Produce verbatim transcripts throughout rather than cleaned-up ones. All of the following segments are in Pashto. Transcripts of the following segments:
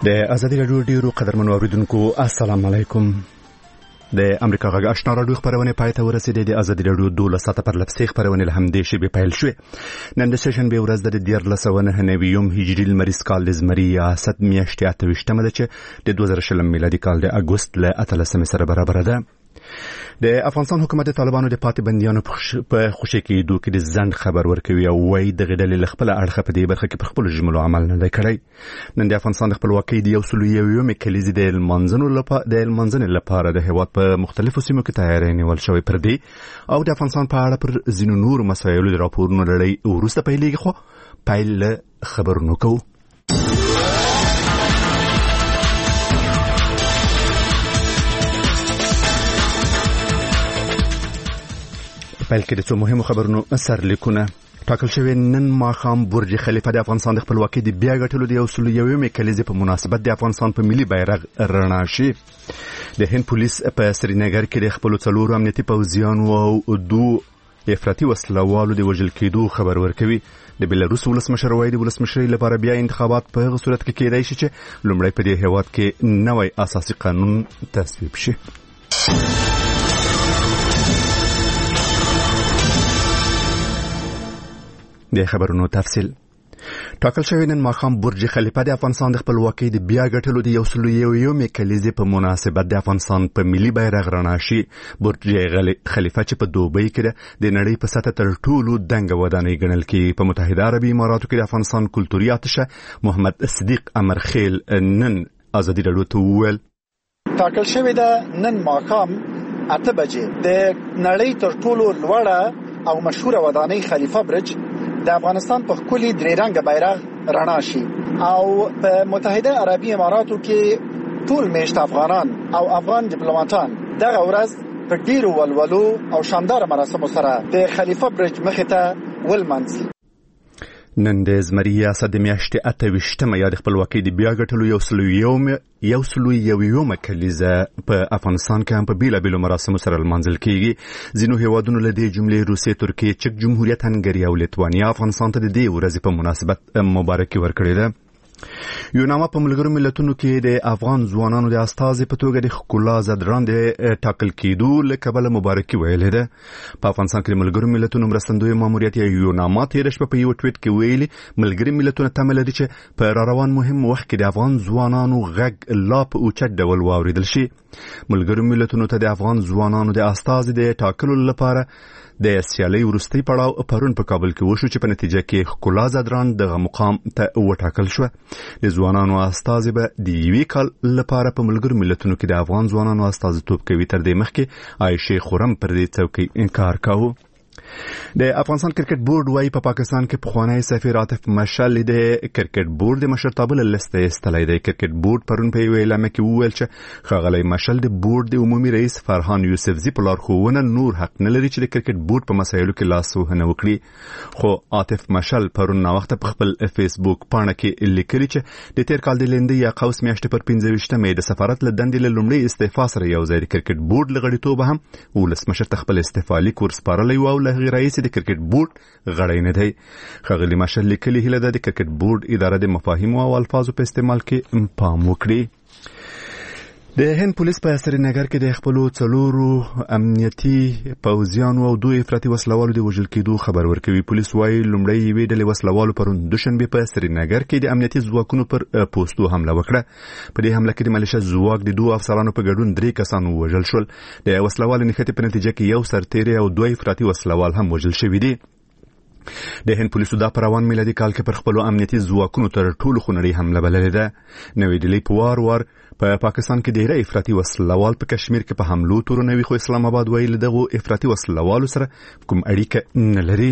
د ازادي راډیو ډیرو قدرمنو اوریدونکو السلام علیکم. د امریکا غږ آشنا راډیو خبرونه پای ته ورسېدې. د ازادي راډیو دوله ساعته پر لپسې خبرونه له همدې شی به پیل شوې. نن د سیشن به ورځ د دیارلس سوه نهه نوي هجري لمریز کال د زمري ریاست میاشتې اته ویشتمه ده چې د دوه زره شلم میلادي کال د اګوست له اتلسمې سره برابر ده. د افغانستان حکومت د طالبانو د پاتې بنديانو په خوشي کېدو کې د ځند خبر ورکوي او وايي د غډلې خپل اړخ په دې برخه کې په خپل جملو عمل نه کړی. نن د افغانستان د خپلواکۍ د یو سل یو مکليزي د منځنو لپاره د منځنې لپاره د هیواد په مختلفو سیمو کې تیاری نیول شوی پر دې او د افغانستان په اړه پر ځینو نور مسایلو د راپورونو لړۍ وروسته پیلېږي. خو پیل خبرونه کوو. پیل کې د څو مهمو خبرونو سرلیکونه ټاکل شوی. نن ماښام برج خلیفه د افغانستان د خپلواکۍ د بیا ګټلو د یو سل یومې کلیزې په مناسبت د افغانستان په ملي بیرغ رڼا شي. د هند پولیس په سرینګر کې د خپلو څلورو امنیتي پوځیانو او دوه افراطي وسلوالو د وژل کېدو خبر ورکوي. د بلاروس ولسمشر وايي د ولسمشرۍ لپاره بیا انتخابات په هغه صورت کې کېدای شي چې لومړی په دې هېواد کې نوی اساسي قانون تصویب شي. د خبرونو تفصیل ټاکل شوی. نن ماښام برج خلیفه د افغانستان د خپلواکۍ د بیا ګټلو د یو سل یومې کلیزې په مناسبت د افغانستان په ملي بیرغ رڼا شي. برج خلیفه چې په دوبۍ کې ده د نړۍ په سطح تر ټولو دنګه ودانۍ ګڼل کېږي. په متحده عربي اماراتو کې د افغانستان کلتوري اتشه محمد صدیق امرخیل نن ازادي راډیو ته وویل ټاکل شوی ده نن ماښام اته بجې د نړۍ تر ټولو لوړه او مشهوره ودانۍ خلیفه برج د افغانستان په خولي درې رنګه بیرغ رڼا شي او په متحده عربي اماراتو کې ټول میشت افغانان او افغان ډیپلوماټان دغه ورځ په ډیرو ولولو او شاندار مراسمو سره د خلیفه برج مخې ته ولمانځي. نن د زمري ریاست د میاشتې اته ویشتمه یا د خپلواکۍ د بیا ګټلو یو سل یومه یو سل یومه کلیزه په افغانستان کې هم په بیلابیلو مراسمو سره لمانځل کېږي. ځینو هیوادونو له دې جملې روسیې، ترکیې، چک جمهوریت، هنګري او لیتوانیا افغانستان ته د دې ورځې په مناسبت مبارکي ورکړې ده. یوناما په ملګرو ملتونو کې د افغان ځوانانو د استازي په توګه د ښکلا زدران د ټاکل کېدو له کبله مبارکي ویلې ده. په افغانستان کې د ملګرو ملتونو مرستندوی ماموریت یا یوناما تېره شپه په یو ټویټ کې ویلي ملګري ملتونه تمه لري چې په را روان مهم وخت کې د افغان ځوانانو غږ لا په اوچت ډول واورېدل شي. ملګرو ملتونو ته د افغان ځوانانو د استازي د ټاکلو لپاره د سیالۍ وروستي پړاو پرون په کابل کې وشو چې په نتیجه کې ښکلا زدران دغه مقام ته وټاکل شوه. د ځوانانو استازي به د یوې کال لپاره په ملګرو ملتونو کې د افغان ځوانانو استازیتوب کوي. تر دې مخکې عایشې خرم پر دې څوکۍ انکار کاوه. د افغانستان کرکټ بورډ وايي په پاکستان کې پخوانی سفیر عاطف مشل د کرکټ بورډ د مشرتابه له لسته ایستلی دی. کرکټ بورډ پرون په یو اعلامیه کې وویل چې ښاغلی مشل د بورډ د عمومي رئیس فرهان یوسفزي په لارښوونه نور حق نه لري چې د کرکټ بورډ په مسایلو کې لاسوهنه وکړي. خو عاطف مشل پرون ناوخته په خپل فیسبوک پاڼه کې لیکلي چې د تیر کال د لندې یا قوس میاشتې پر پنځه ویشتمې د سفارت له دندې له لومړۍ استعفا سره یو ځای د کرکټ بورډ له غړیتوبه هم ولسمشر ته خپل استعفا لیک ورسپارلی و او له هغې راهیسې د کرکټ بورډ غړی نه دی. ښاغلي مشل لیکلي هیله ده د کرکټ بورډ اداره د مفاهیمو او الفاظو په استعمال کې پام وکړي. د هند پولیس په سرینګر کې د خپلو څلورو امنیتي پوځیانو او دوه افراطي وسلوالو د وژل کېدو خبر ورکوي. پولیس وايي لومړی یوې ډلې وسلوالو پرون دوشنبه په سرینګر کې د امنیتي ځواکونو پر پوستو حمله وکړه. په دې حمله کې د ملیشه ځواک د دوه افسرانو په ګډون درې کسان وژل شول. د وسلوال نښتې په نتیجه کې یو سرتیری او دوه افراطي وسلوال هم وژل شوي دي. د هند پولیسو دا په روان میلادي کال کې پر خپلو امنیتي ځواکونو تر ټولو خونړۍ حمله بللې ده. نوې ډیلي په وار وار په پاکستان کې ډېری افراطي وسلوال په کشمیر کې په حملو تورنوي، خو اسلام آباد ویل دغه افراطي وسلوالو سره کوم اړیکه نه لري.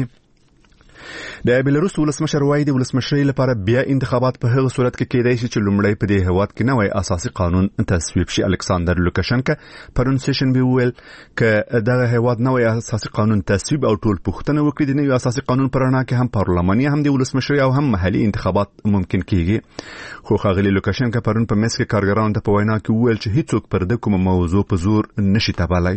د بلاروس ولسمشر وايي د ولسمشرۍ لپاره بیا انتخابات په هغه صورت کې کېدای شي چې لومړی په دې هېواد کې نوی اساسي قانون تصویب شي. الکساندر لوکاشنکا پرون سیشن به وویل که دغه هېواد نوی اساسي قانون تصویب او ټول پوښتنه وکړي د نوي اساسي قانون په رڼا کې هم پارلماني هم د ولسمشرۍ او هم محلي انتخابات ممکن کېږي. خو ښاغلي لوکاشنکا پرون په مېنسک کې کارګرانو ته په وینا کې وویل چې هیڅوک پر دې کومه موضوع په زور نشي تپلی.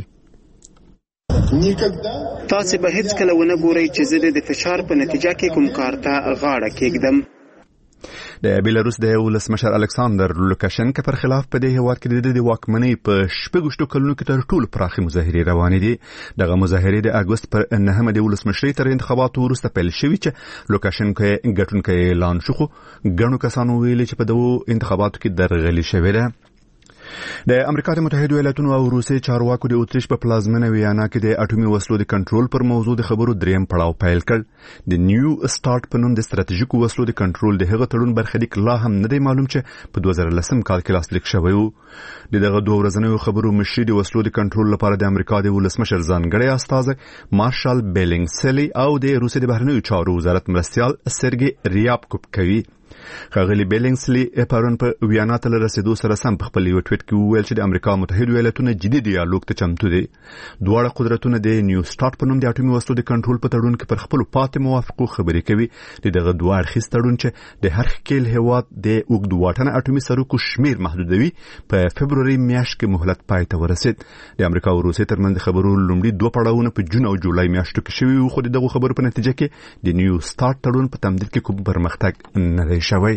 تاسې به هیڅ کله ونه ګورئ چې زه د فشار په نتیجه کې کوم کار ته غاړه کېږدم. د بیلاروس د ولسمشر الکساندر لوکاشنکو پر خلاف په دې هیواد کې د واکمنۍ په شپږ کلونو کې تر ټولو پراخه مظاهرې روانې دي. دغه مظاهرې د اګوست پر نهمه د ولسمشرۍ تر انتخاباتو وروسته پیل شوې چې لوکاشنکو ګټونکی اعلان شو، خو ګڼو کسانو ویلي چې په دغو انتخاباتو کې درغلي شوې ده. د امریکا د متحده ایالاتونو او روسیې چارواکو د اتریش په پلازمینه ویانا کې د اټومي وسلو د کنټرول پر موضوع د خبرو دریم پړاو پیل کړ. د نیو سٹارټ په نوم د ستراتیژیکو وسلو د کنټرول د هغه تړون برخلیک لا هم نه دی معلوم چې په دوه زره لسم کال کې لاسلیک شوی و. د دغه دوه ورځنیو خبرو مشري د وسلو د کنټرول لپاره د امریکا د ولسمشر ځانګړی استازی مارشال بیلینګسلی او د روسیې د بهرنیو چارو وزارت مرستیال سرګي ریابکوف کوي. ښاغلي بیلینګسلی پرون په ویانا ته رسیدو سره سم په خپل یو ټویټ کې وویل چې د امریکا متحده ایالاتونو جدي ډیالوګ ته چمتو دي. دواړه قدرتونه د نیو سٹارټ په نوم د اټومي وسلو د کنټرول په تړون کې پر خپل پاتې موافقو خبرې کوي. د دغه دوه اړخیز تړون چې د هر ښکیل هیواد د اوږد واټنه اټومي سرکو شمیر محدودوي په فبروري میاشت کې مهلت پای ته ورسید. د امریکا او روسیې ترمنځ خبرو لومړي دوه پړاوونه په جون او جولای میاشتو کې شوي وو، خو دغه خبرو په نتیجه کې د نیو سٹارټ تړون په تمدید کې کوم پرمختګ نه دی شوی.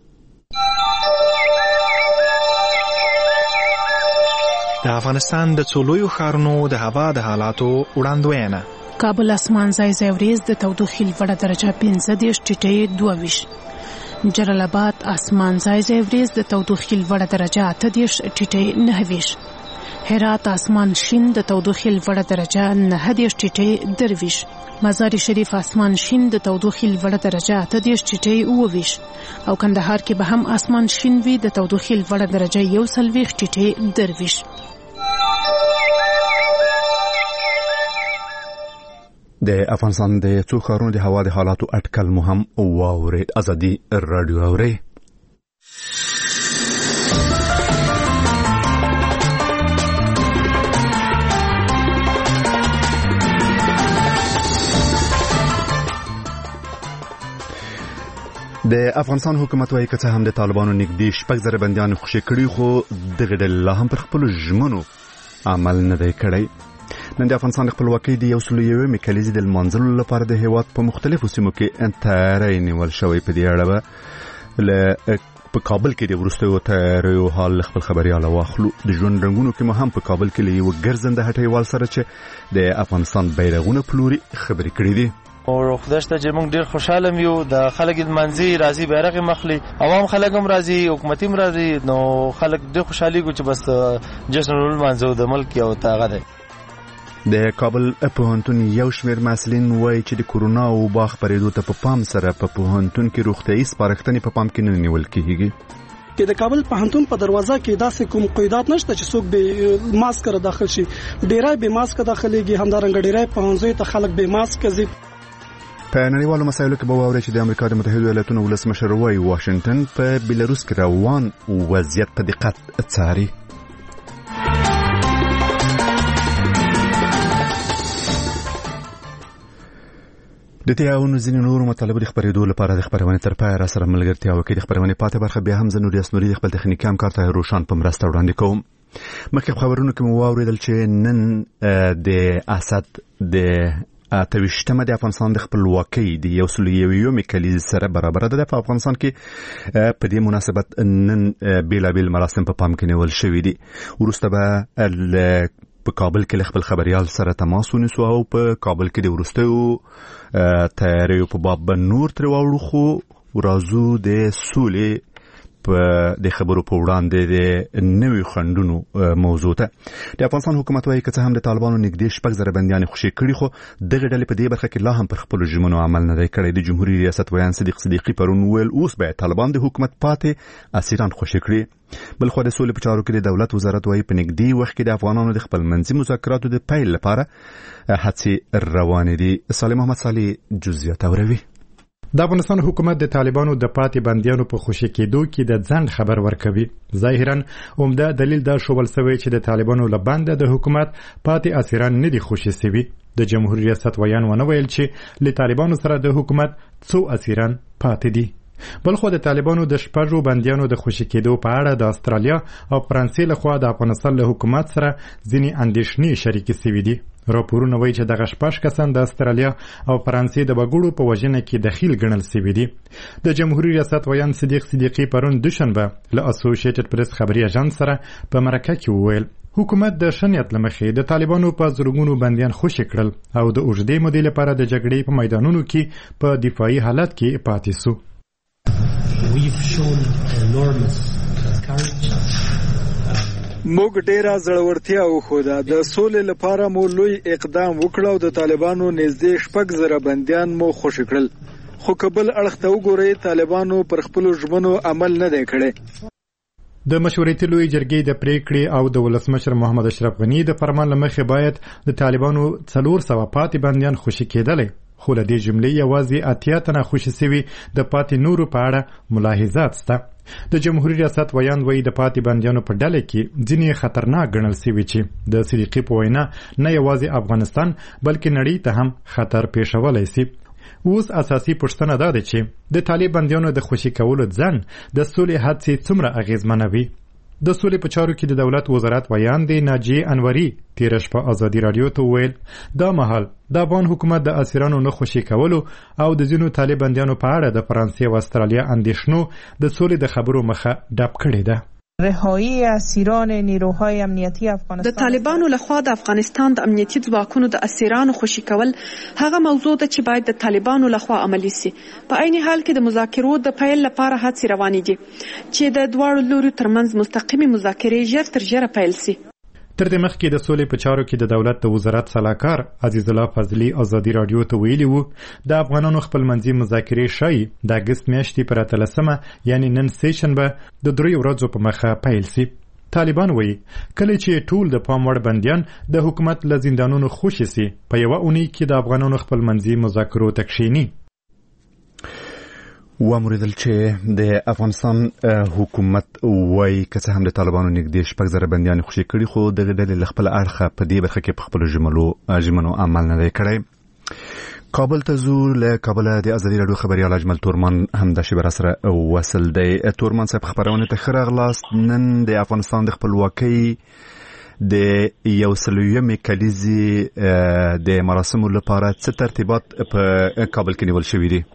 د افغانستان د څولویو ښارونو د هوا د حالاتو وړاندوینه. کابل اسمان ځای ځای وریځ د تودوخې لوړه درجه پنځه دېرش ټیټې دوه ویشت. جلال آباد اسمان ځای ځای وریځ د تودوخې لوړه درجه اته دېرش ټیټې نهه ویشت. هرات اسمان شین د تودوخې لوړه درجه نهه دېرش ټیټې درویشت. مزار شریف اسمان شین د تودوخې لوړه درجه اته دېرش ټیټې اوه ویشت. او کندهار کې به هم اسمان شین وي د تودوخې لوړه درجه یو څلوېښت ټیټې درویشت. د افغانستان د څو ښارونو د هوا د حالاتو اټکل مو هم واورید. ازادي رادیو اوري. د افغانستان حکومت وايي چې هم د طالبانو نږدې شپږ زره بندیان خوشي کړي، خو دغه ډله لا هم پر خپل ژمنو عمل نه دی کړی. نن د افغانستان د خپلواکۍ د یو سل یومې کلیزې د لمانځلو لپاره د هیواد په مختلفو سیمو کې تیاری نیول شوی. په دې اړه به په کابل کې د وروستیو تیاریو حال خپل خبريال واخلو. د ژوند رنګونو کې هم په کابل کې یو ګرځنده هټیوال سره چې د افغانستان بیرغونه پلوري خبرې کړې دي. او خدای ته چې موږ ډیر خوشاله یو د خلک منځي راضي بیرغ مخلي عوام خلک هم راضي حکومت هم راضي نو خلک ډیر خوشالي کو چې بس جشن المنځو د ملک یو تاغه ده. د کابل پوهنتون یو شمېر مسلین وایي چې د کورونا او باغ پرېدو ته په پام سره په پوهنتون کې روغتیايي سپارښتنې په پام کې نه نیول کېږي. کې د کابل پوهنتون په دروازه کې داسې کوم قیودات نشته چې څوک به ماسک سره داخل شي. ډیرای به ماسک داخليږي، همدارنګه ډیرای پوهنځي ته خلک به ماسک ځي. په نړیوالو مسایلو کې به واورئ چې د امریکا د متحده ایالاتونو ولسمشر وایي واشنگټن په بیلاروس کې روان وضعیت په دقت څاري. د دې او نور نور مطالبه د خبرېدو لپاره د خبرونه تر پای را سره ملګرتیا وکړي. د خبرونه پاتې برخه بیا هم زنور یاسنوري د خپل تخنیکي همکار ته روشان په مرسته وړاندې کوم. مخکې خبرونه کې مو واوریدل چې نن د اسد د اتوشتمه د افغانستان د خپلواکۍ د یو سل یومې کلیزې سره برابر ده. په افغانستان کې په دې مناسبت نن بیلابیل مراسم په پام کې نیول شوي دي. وروسته به په کابل کې خپل خبريال سره تماس ونیسو او په کابل کې د ورستیو تیاریو په باب نور تر واړو، خو راځو د سولې په د خبرو په وړاندې د نوې خندونو موضوع ته. د افغانستان حکومت وايي چې هم د طالبانو نږدې شپږ زره بندیان خوشي کړي، خو دغه ډلې په دې برخه کې لا هم پر خپل ژمنو عمل نه دی کړی. د جمهوریت ریاست ویان صدیق صدیقی پرون ویل اوس به طالبان د حکومت پاتې اسیران خوشي کړي. بلخو د سولې په چارو کې د دولت وزارت وايي په نږدې وخت کې د افغانانو د خپل منځي مذاکراتو د پیل لپاره هڅې روانې دي. صالح محمد صالح جزئیات اوروي. د افغانستان حکومت د طالبانو د پاتې بندیانو په خوشي کېدو کې د ځنډ خبر ورکوي. ظاهرا عمده دلیل دا شوبل سوی چې د طالبانو لبنده د حکومت پاتې اسیران نه دي خوشي سوي. د جمهوریت ریاست ویان ونه ویل چې له طالبانو سره د حکومت څو اسیران پاتې دي. بلخو د طالبانو د شپږو بندیانو د خوشي کېدو په اړه د استرالیا او فرانسې لخوا د افغانستان له حکومت سره ځینې اندېښنې شریکې سوي دي. راپورونه وایي چې دغه شپږ کسان د استرالیا او فرانسې د وګړو په وژنه کې دخیل ګڼل سوي دي. د جمهوریت ریاست ویان صدیق صدیقي پرون دوشنبه له اسوسییټډ پریس خبري اژانس سره په مرکه کې وویل حکومت د شنیت لمخې د طالبانو په زرګونو بندیان خوشي کړل او د اوږدې مودې لپاره د جګړې په میدانونو کې په دفاعي حالت کې پاتې سو. موږ ډیره زړورتیا وښوده. د سولې لپاره مو لوی اقدام وکړ او د طالبانو نږدې شپږ زره بندیان مو خوشي کړل. خو کبل اړخ ته وګورئ طالبانو پر خپلو ژمنو عمل نه دی کړی. د مشورتي لوی جرګې د پریکړې او د ولسمشر محمد اشرف غنی د فرمان لمخې باید د طالبانو څلور سوه پاتې بندیان خوشي کېدلی، خو له دې جملې یوازې اتیا تنه خوشي سوي د پاتې نورو په اړه ملاحظات سته. د جمهوریت ریاست ویان وایي د پاتې بندیانو په ډله کې ځینې خطرناک ګڼل سوي چې د صدیقي په وینا نه یوازې افغانستان بلکې نړۍ ته هم خطر پیښولی سي. اوس اساسي پوښتنه دا ده چې د طالب بندیانو د خوشي کولو ځنډ د سولې هڅې څومره اغیزمنوي. د سولې په چارو کې د دولت وزارت ویان دی ناجیه انوري تېره شپه ازادي راډیو ته وویل دا مهال د افغان حکومت د اسیرانو نه خوشي کولو او د ځینو طالب بندیانو په اړه د فرانسې او استرالیا اندېښنو د سولې د خبرو مخه ډب کړې ده. رهایی اسیران نیروهای امنیتی افغانستان د طالبانو لخوا د افغانستان د امنیتي ځواکونو د اسیرانو خوشي کول هغه موضوع ده چې باید د طالبانو لخوا عملي سي. په عین حال کې د مذاکرو د پیل لپاره هڅې روانې دي چې د دواړو لورو ترمنځ مستقیمي مذاکرې ژر تر ژره پیل سي. تر دې مخکې د سولې په چارو کې د دولت د وزارت سلاکار عزیز الله فضلي ازادي راډیو ته ویلي وو د افغانانو خپلمنځي مذاکرې ښایي د اګست میاشتې پر اتلسمه یعنی نن سېشنبه د دریو ورځو په مخه پیل سي. طالبان وایي کله چې ټول د پام وړ بندیان د حکومت له زندانونو خوشي سي په یوه اونۍ کې د افغانانو خپلمنځي مذاکرو ته کښېني. وامریدل چې د افغانستان حکومت وایي که څه هم د طالبانو نږدې شپږ زره بندیان خوشي کړي خو دغه ډلې له خپل اړخه په دې برخه کې په خپلو ژمنو ژمنو عمل نه دی کړی. کابل ته ځو. له کابله د ازادي راډیو خبریال اجمل تورمان همدا شیبه راسره وصل دی. تورمان صاحب خبرونه ته ښه راغلاست. نن د افغانستان د خپلواکۍ د یو سل یومې کلیزې د مراسمو لپاره څه ترتیبات په کابل کې نیول شوي دي؟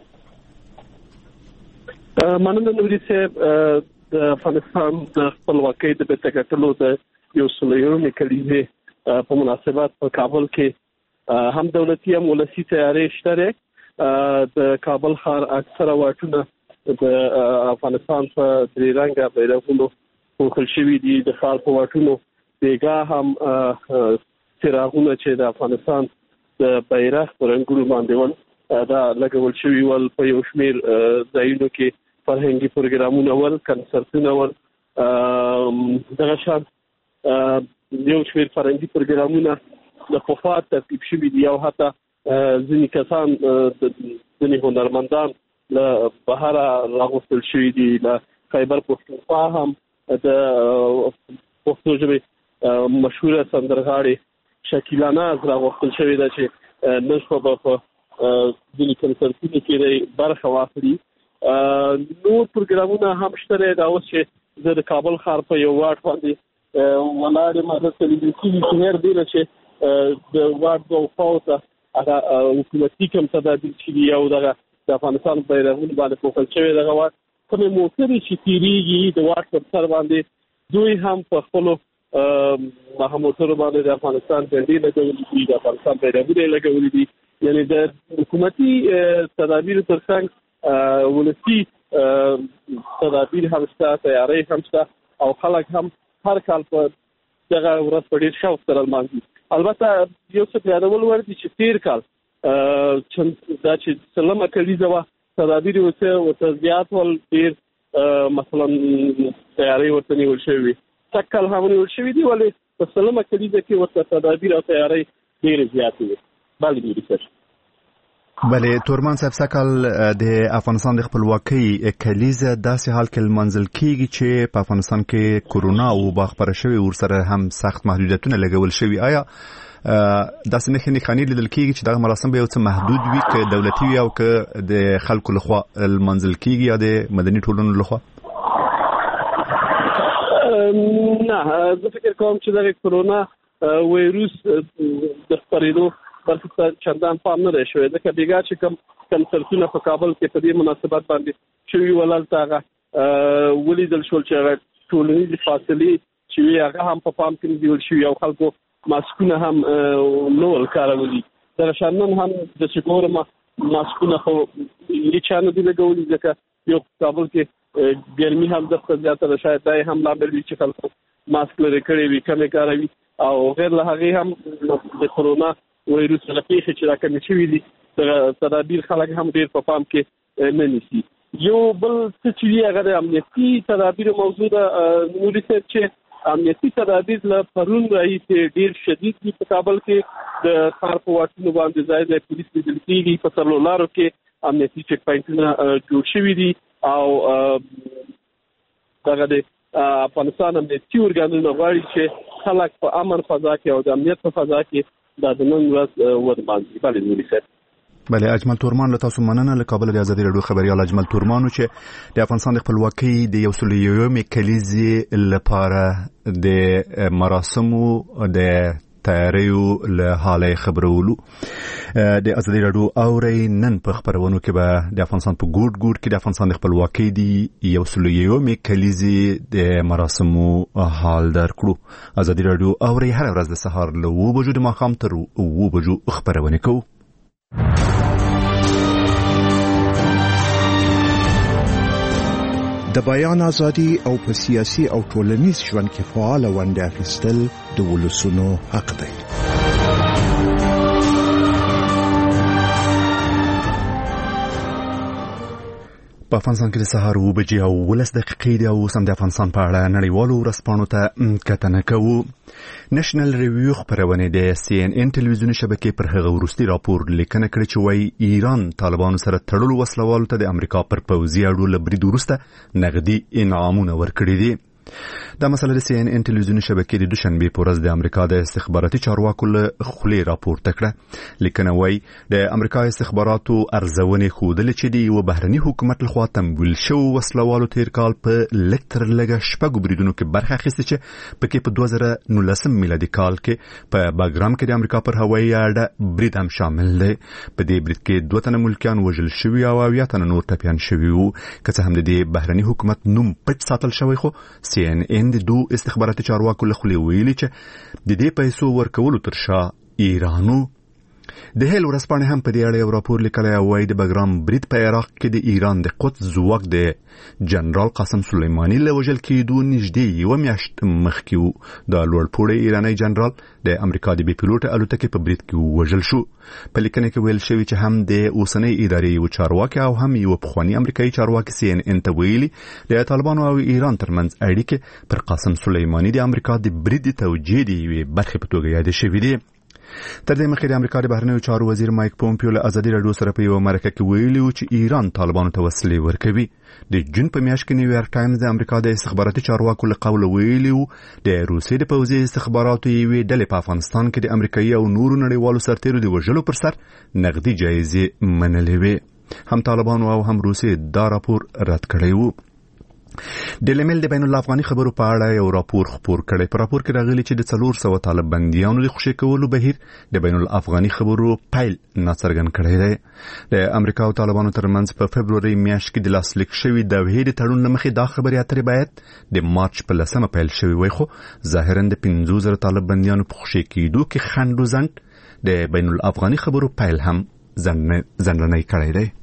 مننه نوري صاحب. د افغانستان د خپلواکۍ د بیرته ګټلو د یو سل یومې کلیزې په مناسبت په کابل کې هم دولتي هم ولسي تیارې شته. د کابل ښار اکثره واټونه د افغانستان په درې رنګه بیرغونو پوښل شوي دي. د ښار په واټونو بیګا هم څراغونه چې د افغانستان د بیرغ په رنګونو باندې ول دا لګول شوي ول. په یو شمېر ځایونو کې فرهنګي پروګرامونه ول، کنسرتونه ول، دغه شان یو شمېر فرهنګي پروګرامونه د پخوا ترتیب شوي دي او حتی ځینې کسان ځینې هنرمندان له بهره راغوښتل شوي دي. له خیبر پښتونخوا هم د پښتو ژبې مشهوره سندرغاړې شکیلا ناز راغوښتل شوې ده چې نن شپه به په ځینې کنسرتونو کې برخه واخلي. نور پروګرامونه هم شته. دا اوس چې زه د کابل ښار په یو واټ باندې ولاړ یم دلته لیدل کېږي چې هر ډېره چې د واټ دوه خواو ته هغه حکومتي کوم تدابیر چې دي او دغه د افغانستان بیرغونه باندې پوښل شوی دغه واټ کومې موټرې چې تېرېږي د واټ پر سر باندې دوی هم په خپلو هغه موټرو باندې د افغانستان جنډې لګولي دي، د افغانستان بیرغونه یې لګولي دي. یعنې د حکومتي تدابیرو تر څنګ ولسي تدابیر هم شته، تیارۍ هم شته او خلک هم هر کال په دغه ورځ په ډېر شوق سره لمانځي. البته یو څه یادول وړ دي چې تېر کال دا چې سلمه کلیزه وه تدابیر یې ورته ورته زیات ول، ډېر مثلا تیارۍ ورته نیول شوې وي. سږ کال هم نیول شوي دي ولې په سلمه کلیزه کې ورته تدابیر او تیارۍ ډېرې زیاتې وي. بله ډېرې سر بله تورمان صاحب سکل د افغانستان د خپلواکۍ کلیزه داسې حال کې منځل کیږي چې په افغانستان کې کورونا او باخبره شوی ورسره هم سخت محدودیتونه لګول شوی. آیا داسې نه خني خاني لیدل کیږي چې دا مراسم به یو څه محدود وي که دولتي وي او که د خلکو لخوا منځل کیږي یا د مدني ټولنو لخوا؟ نه زه فکر کوم چې د کورونا وایروس د خپرېدو بلکې ته چندان پام نه دی شوی ځکه بیګا چې کوم کنسرتونه په کابل کې په دې مناسبت باندې شوي ولالته هغه ولیدل شول چې هغه ټولنیزې فاصلې چې وي هغه هم په پام کې نیول شوي او خلکو ماسکونه هم نه ول کارولي. دغه شان نن هم د چې ګورم ماسکونه خو هیچا نه دي لګولي ځکه یو کابل کې ګرمي هم د زیاته ده شاید دا هم لامل وي چې خلکو ماسک لري کړی وي کمې کاروي او غیر له هغې هم د کورونا وایروس له پیښې چې راکمې شوي دي د تدابیر خلک هم ډېر په پام کې نه نیسي. یو بل څه چې وي هغه د امنیتي تدابیرو موضوع ده. نوري صاحب چې امنیتي تدابیر له پرون راهیسې ډېر شدید دي په کابل کې د ښار په واټونو باندې ځای ځای پولیس لیدل کېږي. په څلورو لارو کې امنیتي چیک پاینټونه جوړ شوي دي او دغه د افغانستان امنیتي ارګانونه غواړي چې خلک په امن فضا کې او د امنیت په فضا کې دا د نن ورځ ورباندې بلې نوري صاحب. بله اجمل تورمان له تاسو مننه. له کابل د ازادي راډیو خبريال اجمل تورمان چې د افغانستان د خپلواکۍ د یو سل یومې کلیزې لپاره د مراسمو د تیاریو له حاله خبرولو د ازادي راډیو اوري نن په خبرونو کې به د افغانستان په ګوټ ګوټ کې د افغانستان د خپلواکۍ د یو سل یومې کلیزې د مراسمو حال درکړو. ازادي راډیو اوري هر ورځ د سهار له اوه بجو د ماښام تر اوه بجو خبرونه کوي. د بیان ازادي او په سیاسي او ټولنیز ژوند کې فعال ونډه اخیستل د ولسونو حق دی. په افغانستان کې د سهار اوه بجې او ولس دقیقې دي او سم د افغانستان په اړه نړیوالو ورځپاڼو ته کتنه کوو. نېشنل ریویو خبرونه د سی ان ان ټلویزیوني شبکې پر هغه وروستي راپور لیکنه کړې چې وايي ایران طالبانو سره تړلو وسلوالو ته د امریکا پر پوځي اړو له برید وروسته نغدي انعامونه ورکړي دي. دا مسله د سی ان ان ټلویزیوني شبکې د دوشنبه په ورځ د امریکا د استخباراتي چارواکو له خولې راپورته کړه. لیکنه وايي د امریکا استخباراتو ارزونې ښودلې چې د یو بهرني حکومت لخوا تمویل شوو وسلوالو تیر کال په لږ تر لږه شپږو بریدونو کې برخه اخیستې چې پکې په دوه زره نولسم میلادي کال کې په باګرام کې د امریکا پر هوایي اډه برید هم شامل دی. په دې برید کې دوه تنه ملکیان وژل شوي او اویا تنه نور ټپیان شوي وو. که څه هم د دې بهرني حکومت نوم پټ ساتل شوی خو سی ان ان د دوه استخباراتي چارواکو له خولې ویلي چې د دې پیسو ورکولو تر شا ایرانو. د هیل ورځپاڼې هم په دې اړه یو راپور لیکلی او وايي د بګرام برید په عراق کې د ایران د قدس ځواک د جنرال قاسم سلیماني له وژل کېدو نږدې یوه میاشت مخکې و. د لوړپوړی ایرانی جنرال د امریکا د بې پیلوټه الوتکې په برید کې ووژل شو. په لیکنه کې ویل شوي چې هم د اوسنۍ ادارې یو چارواکي او هم یو پخواني امریکایي چارواکي سی ان ان ته ویلي د طالبانو او ایران ترمنځ اړیکې پر قاسم سلیماني د امریکا د برید د توجیه د یوې برخې په توګه یادې شوي دي. تر دې مخکې د امریکا د بهرنیو چارو وزیر مایک پومپیو له ازادي راډیو سره په یوه مرکه کې ویلي و چې ایران طالبانو ته وسلې ورکوي. د جون په میاشت کې نیویارک ټایمز د امریکا د استخباراتي چارواکو له قوله ویلي و د روسیې د پوځي استخباراتو یوې ډلې په افغانستان کې د امریکایي او نورو نړیوالو سرتیرو د وژلو پر سر نغدي جایزې منلې وې. هم طالبانو او هم روسیې دا راپور رد کړی و. د لیمل د بین الافغاني خبرو په اړه یو راپور خپور کړی. په راپور کې راغلي چې د څلور سوه طالب بندیانو د خوشي کولو بهیر د بین الافغاني خبرو پیل ناڅرګند کړی دی. د امریکا او طالبانو ترمنځ په فبروري میاشت کې د لاسلیک شوي دوحې د تړون له مخې دا خبرې اترې باید د مارچ په لسمه پیل شوي وای خو ظاهرا د پنځو زره طالب بندیانو په خوشي کېدو کې خنډ و ځنډ د بین الافغاني خبرو پیل هم ځنډنی کړی دی.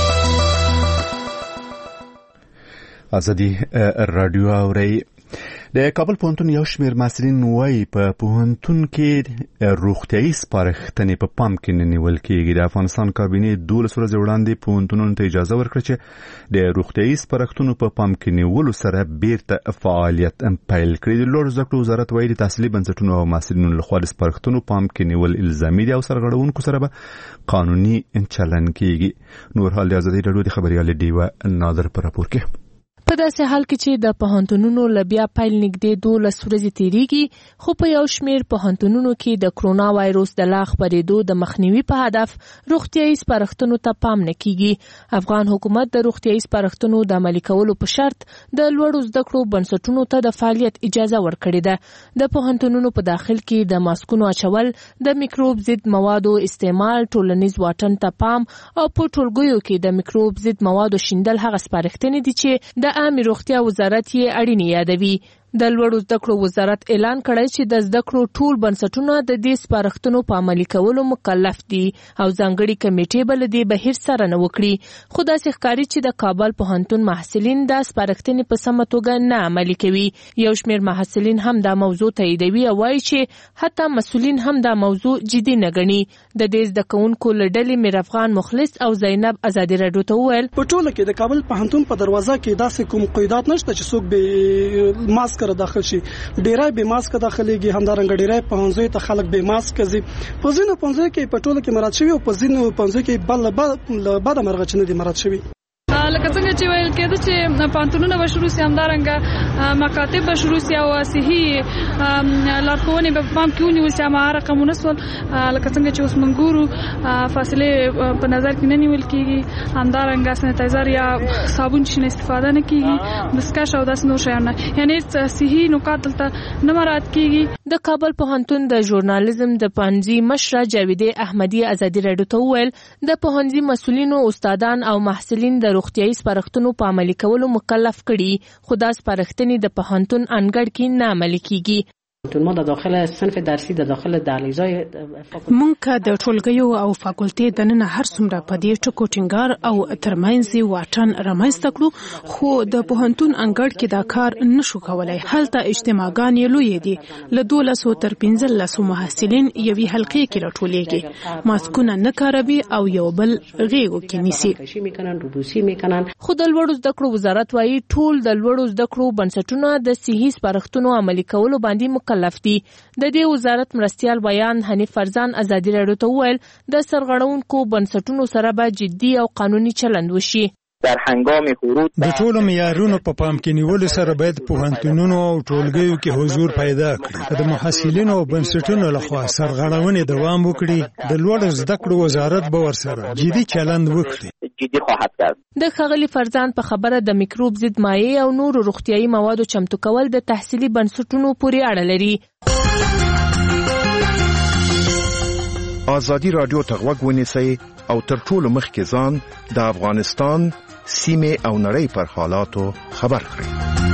ازادي راډیو اوري. د کابل پوهنتون یو شمېر محصلین وایي په پوهنتون کې روغتیایي سپارښتنې په پام کې نه نیول کېږي. د افغانستان کابینې دولس ورځې وړاندې پوهنتونونو ته اجازه ورکړه چې د روغتیایي سپارښتنو په پام کې نیولو سره بیرته فعالیت پیل کړي. د لوړو زده کړو وزارت وایي د تحصیلي بنسټونو او محصلینو لخوا د سپارښتنو پام کې نیول الزامي دي او سرغړونکو سره به قانوني چلن کېږي. نور حال د ازادي راډیو د خبريال ډیوه نادر پر راپور کې. په داسې حال کې چې د پوهنتونونو له بیا پیل نږدې دولس ورځې تېرېږي، خو په یو شمېر پوهنتونونو کې د کرونا وایروس د لا خپرېدو د مخنیوي په هدف روغتیایي سپارښتنو ته پام نه کېږي. افغان حکومت د روغتیایي سپارښتنو د عملي کولو په شرط د لوړو زده کړو بنسټونو ته د فعالیت اجازه ورکړې ده. د پوهنتونونو په داخل کې د ماسکونو اچول، د میکروب ضد موادو استعمال، ټولنیز واټن ته پام او په ټولګیو کې د میکروب ضد موادو شیندل هغه سپارښتنې دي چې د عامه روغتیا وزارت یې اړینې یادوي. د لوړو زده کړو وزارت اعلان کړی چې د زده کړو ټول بنسټونه د دې سپارښتنو په عملي کولو مکلف دي او ځانګړي کمیټې به له دې بهیر څارنه وکړي. خو داسې ښکاري چې د کابل پوهنتون محصلین دا سپارښتنې په سمه توګه نه عملي کوي. یو شمېر محصلین هم دا موضوع تاییدوي او وایي چې حتی مسؤلین هم دا موضوع جدي نه ګڼي. د دې زده کوونکو له ډلې میر افغان مخلص او زینب ازادي راډیو ته وویل په ټوله کې د کابل پوهنتون په دروازه کې داسې کوم قیودات نشته چې څوک به ماسک سره داخل شي. ډیرای به ماسک داخليږي، همدارنګ ډیرای پوهنځي ته خلک به ماسک ځي. په ځینو پوهنځي کې په ټوله کې مراد شوی او په ځینو پوهنځي کې بل بعد مرغه چنه دي مراد شوی. لکه څنګه چې ویل کېده چې پوهنتونونه به شروع شي، همدارنګه مکاتب به شروع شي او صحي لارښوونې به په پام کې ونیول شي. هماغه رقمونه سول لکه څنګه چې اوس موږ ګورو فاصلې په نظر کې نه نیول کېږي، همدارنګه سانیتایزر یا صابون چې استفاده نه کېږي، دستکش او داسې نور شیان، یعنې صحي نکات دلته نه مراعات کېږي. د کابل پوهنتون د ژورنالیزم د پوهنځي مشره جاویدې احمدي ازادي راډیو ته وویل د پوهنځي مسؤلینو، استادان او محصلین د روغتیایي سپارښتنو په عملي کولو مکلف کړي، خو دا سپارښتنې د پوهنتون انګړ کې نه عملي کېږي. ما د داخل صنف درسي د داخل دهلیزای مونږ که د ټولګیو او فاکولټي د نن هر څومره په دې ټکو ټینګار او ترمنځ واټن رامنځته کړو، خو د پوهنتون انګړ کې دا کار نشو کولای. هلته اجتماعګان یې لوی دي، له دولسو تر پنځلسو محصلین یوې حلقې کې راټولیږي، ماسکونه نه کاروي او یو بل غیږو کې نیسي. خو د لوړو زده کړو وزارت وایي ټول د لوړو زده کړو بنسټونه د صحي سپارښتنو عملي کولو باندې مکلف دي. د دې وزارت مرستیال بیان حنیف فرزان ازادي راډیو ته وویل د سرغړونکو بنسټونو سره به جدي او قانوني چلند وشي. در هنگام ورود د ټولو معیارونو په پام کې نیولو سره باید پوهنتونونو او ټولګیو کې حضور پیدا کړي. د محصلینو او بنسټونو لخوا سرغړونې دوام وکړي، د لوړو زده کړو وزارت به ورسره جدي چلند وکړي. جدي خواهد کرد. د ښاغلي فرزان په خبره د میکروب ضد مایع او نور روغتیایي موادو چمتو کول د تحصیلي بنسټونو پورې اړه لري. ازادي راډیو ته غوږ ونیسئ او تر ټولو مخکې ځان د افغانستان سیمې او نړۍ پر حالاتو خبر کړئ.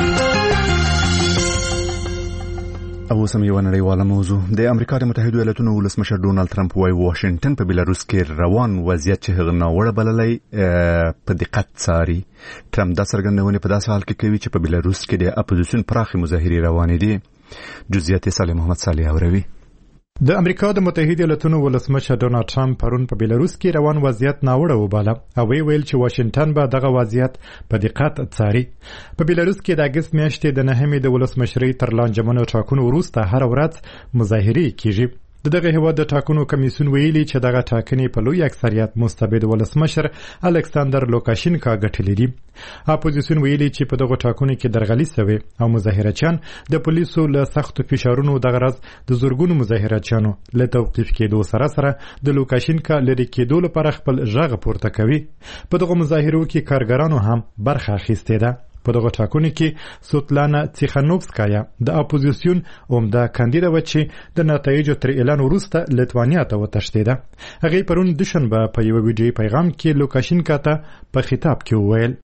او سم یو نړیواله موضوع د امریکا د متحده ایالاتونو ولسمشر ډونالد ترامپ وايي واشنگټن په بیلاروس کې روان وضعیت چې هغه ناوړه بللی په دقت څاري. ترامپ دا څرګندونه په داسې حال کې کوي چې په بیلاروس کې د اپوزیسیون پراخې مظاهرې روانې دي. جزئیات صالح محمد صالح اوروي. د امریکا د متحده ایالاتونو ولسمشر ډونالد ترامپ پرون په بیلاروس کې روان وضعیت ناوړه وباله او ویل چې واشنگټن به دغه وضعیت په دقت څاري. په بیلاروس کې د اگست میاشتې د نهمې د ولسمشرۍ تر لانجمنو ټاکنو وروسته هر ورځ مظاهرې کیږي. د دغه هیواد د ټاکنو کمیسیون ویلي چې دغه ټاکنې په لوی اکثریت مستبد ولسمشر الکساندر لوکاشینکا ګټلې دي. اپوزیسیون ویلي چې په دغه ټاکنو کې درغلي شوې او مظاهرچیان د پولیسو له سختو فشارونو د غرض د زورګونو مظاهرچیانو له توقيف کېدو سره سره د لوکاشینکا لري کېدو لپاره خپل ژغ پورته کوي. په دغه مظاهرو کې کارګرانو هم برخه اخیستې ده. په دغه ټاکنو کې سوتلانا تیخانوفسکایا د اپوزیسیون عمده کاندیدا و چې د نتایجو تر اعلان وروسته لټوانیا ته وتښتېده. هغه پرون دوشنبه په یو ویډیو پیغام کې لوکاشینکا ته په خطاب کې وویل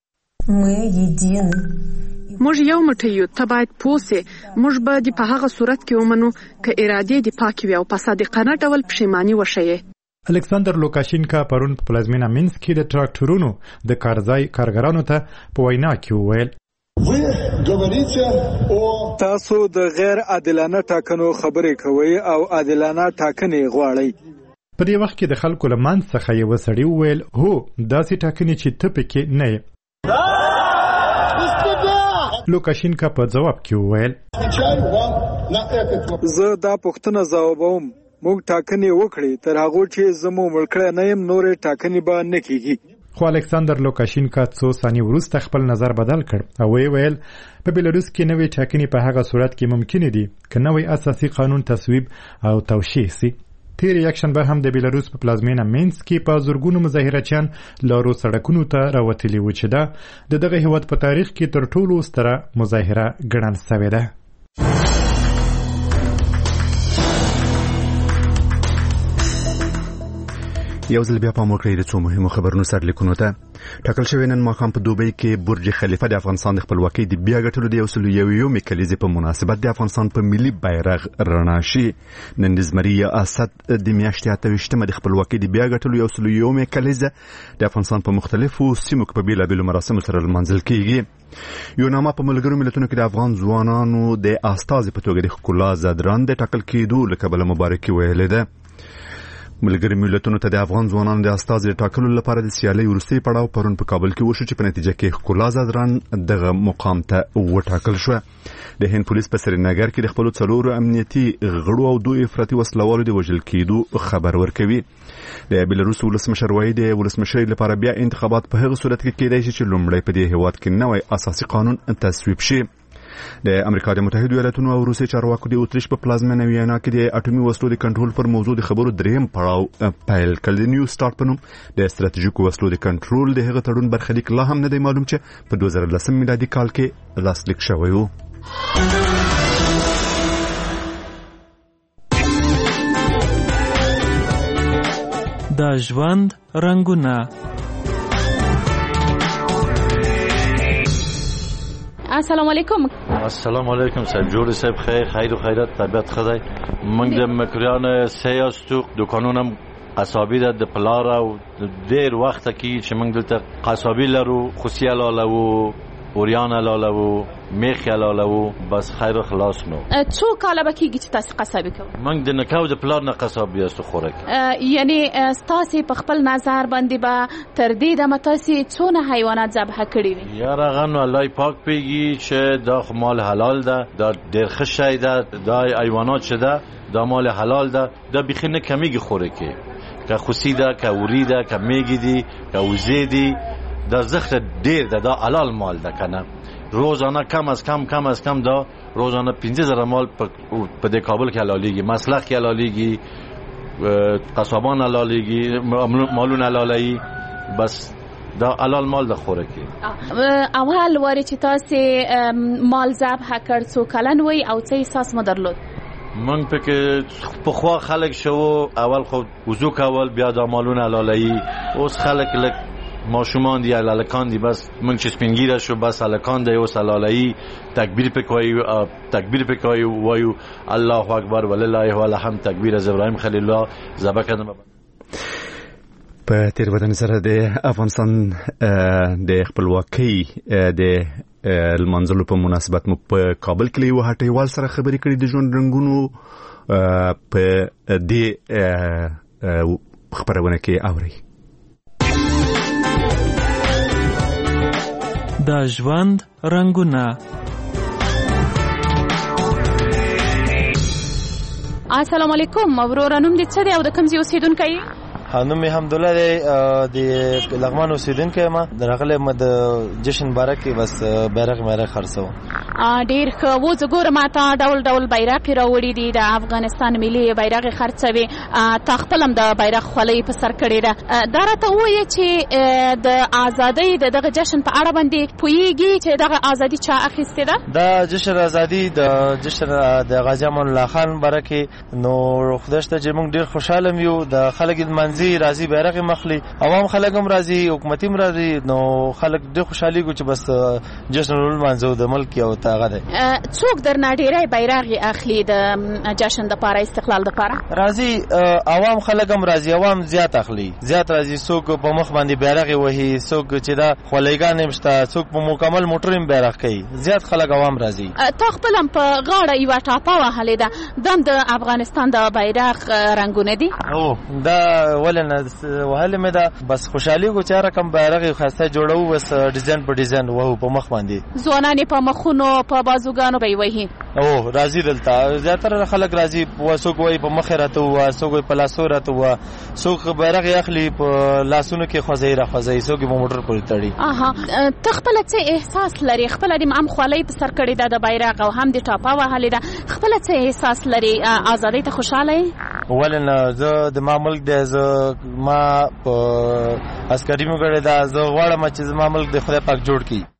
موږ یو موټی یو، ته باید پوه سې موږ به د په هغه صورت کې ومنو که ارادې د پاکې وي او په صادقانه ډول پښیماني وښیې. الکساندر لوکاشینکا پرون په پلازمینه مینسک کې د تراکټورونو د کارځای کارګرانو ته په وینا کې وویل تاسو د غیر عادلانه ټاکنو خبرې کوئ او عادلانه ټاکنې غواړئ. په دې وخت کې د خلکو له منځ څخه یو سړی وویل هو داسې ټاکنې چې ته پکې نه یې. لوکاشینکا په جواب کې وویل زه دا پوښتنه ځوابوم موږ ټاکنې وکړې تر هغه چې زمو ملکړه نه يم نورې ټاکنې به نه کیږي. خو الکساندر لوکاشینکا څو ثانیې وروسته خپل نظر بدل کړ او ویل په بلاروس کې نوې ټاکنې په هغه صورت کې ممکن دي که نوې اساسي قانون تصویب او توشیح سي. تیر یکشنبه هم د بلاروس په پلازمینه مینسک کې په زورګونو مظاهرچیان لارو سړکونو ته راوتلي و چې دا د دغه هیواد په تاریخ کې تر ټولو ستره مظاهره ګڼل شوې ده. یو ځل بیا پام وکړئ د څو مهمو خبرونو سرلیکونو ته. ټاکل شوی نن ماښام په دوبۍ کې برج خلیفه د افغانستان د خپلواکۍ د بیا ګټلو د یو سل یویمې کلیزې په مناسبت د افغانستان په ملي بیرغ رڼا شي. نن د زمري یا اسد د میاشتې اته ویشتمه د خپلواکۍ د بیا ګټلو یو سل یومې کلیزه د افغانستان په مختلفو سیمو کې په بېلابېلو مراسمو سره لمانځل کیږي. یوناما په ملګرو ملتونو کې د افغان ځوانانو د استازي په توګه د ښکلا زادران د ټاکل کېدو له کبله مبارکي ویلې ده. ملګري ملتونو ته د افغان ځوانانو د استازي ټاکلو لپاره د سیالۍ وروستي پړاو پرون په کابل کې وشو چې په نتیجه کې ښکلا زادران دغه مقام ته وټاکل شو. د هند پولیس په سرینګر کې د خپل څلورو امنیتي غړو او دوه افراطي وسلوالو د وژل کېدو خبر ورکوي. د بلاروس ولسمشر وایي د ولسمشرۍ لپاره بیا انتخابات په هغه صورت کې کېدای شي چې لومړی په دې هیواد کې نوی اساسي قانون تصویب شي. د امریکا د متحده ایالاتونو او روسیې چارواکو د اتریش په پلازمینه ویانا کې د اټومي وسلو د کنټرول پر موضوع د خبرو دریم پړاو پیل کړ. د نیو سٹارټ په نوم د استراتیژیکو وسلو د کنټرول د هغه تړون برخلیک لا هم نه دی معلوم چې په دوه زره لس میلادي کال کې لاسلیک شوی و. د ژوند رنگونه. السلام علیکم. السلام علیکم. سر جوړ صاحب خیر خیر و خیرات طبیعت خدای موږ د مکریان سیاستو دکانونم قصابی د پلار او ډیر وخت کې چې موږ دلته قصابی لرو خوشی لاله و اوریان لاله و میخ لاله و بس خیر و خلاص نو. څو کاله به کېږي چې تاسو قصابی کوئ؟ موږ د نکاو د پلار نه قصابی است خوراک. یعنی تاسو په خپل نظر باندې به تر دې دمه تاسو څونه حیوانات ذبح کړي دي؟ یاره غنو الله پاک پیږي چې دا مال حلال ده دا ډیر ښه شی ده دا حیوانات شده دا مال حلال ده دا بخې نه کمیږي خوراکي که خوسی ده که اوری ده که میږي دي که وزې دي دا زخت ډیر ده دا حلال مال ده کنه. روزانه کم از کم کم از کم دا روزانه پنځه زره مال په د کابل کې حلاليږي مسلخ کې حلاليږي قصابان حلاليږي مالونه حلالي بس دا حلال مال د خوراکي. اول وری چې تاسو مال ذبح کړ څو کلن وي او څه احساس مو درلود؟ من پکې په خوا خلک شو اول خو وضو کول بیا دا مالونه حلالي اوس خلک لک ماشومان دی الکان دی بس من چې سپینګیره شو بس الکان دی اوس حلالي تکبیر پکوي تکبیر پکوي وایو الله اکبر ولله الحمد تکبیر از ابراهیم خلیل الله زبکه. په تیر بدن سره د افغانستان د خپلواکۍ د لمانځلو په مناسبت مو په کابل کې یو هټیوال سره خبرې کړې د ژوند رنگونو په دې خبرونه کې اوري. د ژوند رنگونه. السلام علیکم. ورور نوم دې څه دی او د کوم ځای اوسیدونکی یې؟ نوم حمدالله دی د لغمان اوسیدونکی یم. راغلی یم د جشن باره کې بس بیرغ میرغ خرڅوم. ډېر ښه. و زه ګورم تا ډول ډول بیرغ یې راوړي دي د افغانستان ملي بیرغ یې خرڅوي تا خپل هم د بیرغ خولۍ په سر کړې ده. دا راته ووایه چې د ازادۍ د دغه جشن په اړه باندې پوهېږي چې دغه ازادي چا اخیستې ده؟ دا جشن ازادي د جشن د غازي امان الله خان باره کې نو خدای شته چې موږ ډېر خوشحاله یو د خلک لمانځي منځي راځي بیرغ مخلي عوام خلک هم راځي حکومتي هم راځي نو خلک ډېر خوشحالي کو چې بس جشن المنځو د ملک یو تاغه ده. څوک درنه ډیری بیرغ اخلي د جشن د پاره استقلال د پاره راځي عوام خلک هم راځي عوام زیات اخلي زیات راځي څوک په مخ باندې بیرغ وهي څوک چې دا خولېګان نشته څوک په مکمل موټریم بیرغ کوي زیات خلک عوام راځي. تا خپل په غاړه یو ټاپه وهلې ده دم د افغانستان د بیرغ رنگونه دي او دا ولنه وهله مې دا بس خوشحالي کو چې رقم بیرغ خاصه جوړو بس ډیزاین په ډیزاین وو په مخ باندې ځوانان په مخونو په بازوګانو به وهي او راځي دلته زیاتره خلک راځي وسوک وای په مخ راته و سوک په لاسو راته و سوک بیرغ اخلي په لاسونو کې خوځي را خوځي سوک په موټر پورې تړي. اها تخپل څه احساس لري خپل د ام خولۍ په سر کړی د بیرغ او هم د ټاپا وهلې ده خپل څه احساس لري ازادۍ ته خوشاله ولنه زه د ما ملک د زه ما په عسکري مګړې دا زه غواړم چې زما ملک د خدای پاک جوړ کړي.